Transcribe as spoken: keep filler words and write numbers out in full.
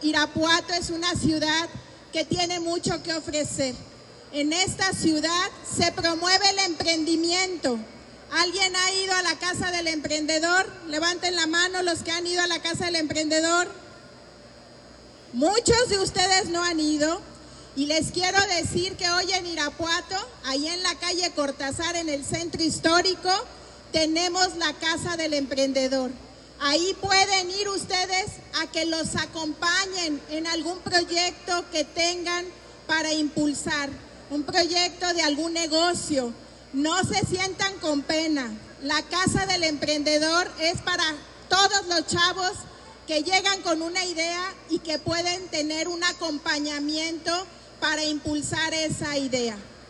Irapuato es una ciudad que tiene mucho que ofrecer. En esta ciudad se promueve el emprendimiento. ¿Alguien ha ido a la Casa del Emprendedor? Levanten la mano los que han ido a la Casa del Emprendedor. Muchos de ustedes no han ido. Y les quiero decir que hoy en Irapuato, ahí en la calle Cortázar, en el centro histórico, tenemos la Casa del Emprendedor. Ahí pueden ir ustedes a que los acompañen en algún proyecto que tengan para impulsar, un proyecto de algún negocio. No se sientan con pena. La Casa del Emprendedor es para todos los chavos que llegan con una idea y que pueden tener un acompañamiento para impulsar esa idea.